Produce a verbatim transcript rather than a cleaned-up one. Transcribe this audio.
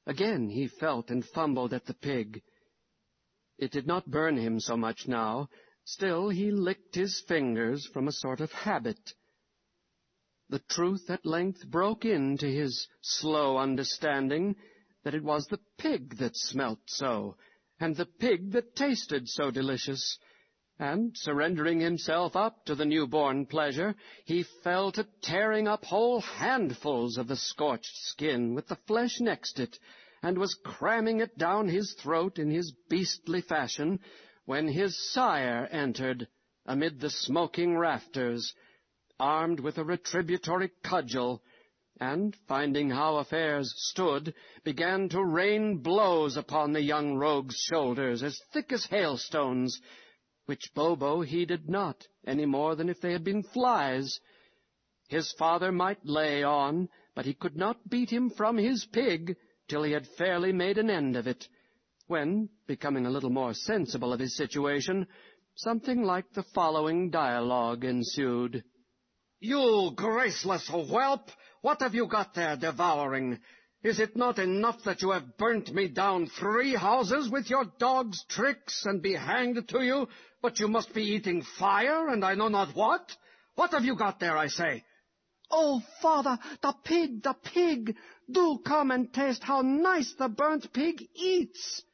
Again he felt and fumbled at the pig. It did not burn him so much now. Still he licked his fingers from a sort of habit. The truth at length broke into his slow understanding that it was the pig that smelt so, and the pig that tasted so delicious. And, surrendering himself up to the newborn pleasure, he fell to tearing up whole handfuls of the scorched skin with the flesh next it, and was cramming it down his throat in his beastly fashion, when his sire entered amid the smoking rafters, armed with a retributory cudgel, and, finding how affairs stood, began to rain blows upon the young rogue's shoulders as thick as hailstones, which Bobo heeded not, any more than if they had been flies. His father might lay on, but he could not beat him from his pig till he had fairly made an end of it, when, becoming a little more sensible of his situation, something like the following dialogue ensued. "You graceless whelp! What have you got there devouring? Is it not enough that you have burnt me down three houses with your dog's tricks, and be hanged to you, but you must be eating fire, and I know not what? What have you got there, I say?" "Oh, father, the pig, the pig! Do come and taste how nice the burnt pig eats!"